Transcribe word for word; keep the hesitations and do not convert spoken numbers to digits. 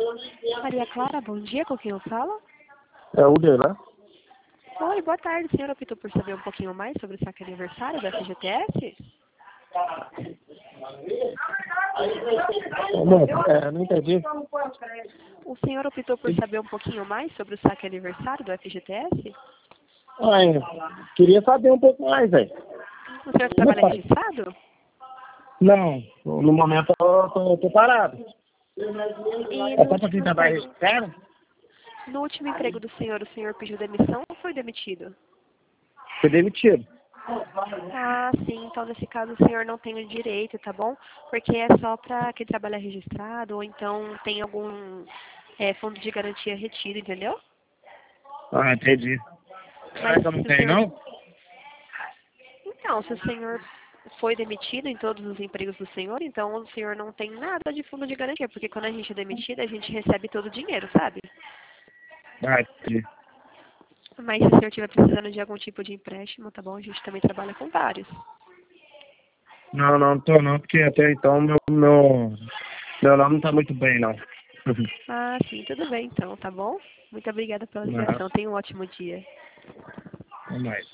Maria Clara, bom dia, com quem eu falo? É o dele, né? Oi, boa tarde, senhora optou por saber um pouquinho mais sobre o saque aniversário da F G T S? Não, é, não entendi. O senhor optou por saber um pouquinho mais sobre o saque aniversário do F G T S? Ai, queria saber um pouco mais, velho. O senhor trabalha registrado? Não, no momento eu tô, tô parado. E É no só pra quem último, trabalha emprego, registrado? no último emprego do senhor, o senhor pediu demissão ou foi demitido? Foi demitido. Ah, sim, então nesse caso o senhor não tem o direito, tá bom? Porque é só para quem trabalha registrado ou então tem algum é, fundo de garantia retido, entendeu? Ah, entendi. Será Mas que eu não se o tenho, senhor... não? Então, se o senhor foi demitido em todos os empregos do senhor, então o senhor não tem nada de fundo de garantia, porque quando a gente é demitido, a gente recebe todo o dinheiro, sabe? Ah, entendi. Mas se o senhor estiver precisando de algum tipo de empréstimo, tá bom? A gente também trabalha com vários. Não, não, não tô não, porque até então meu, meu, meu nome não tá muito bem, não. Ah, sim, tudo bem então, tá bom? Muito obrigada pela Não, ligação. Tenha um ótimo dia. não mais.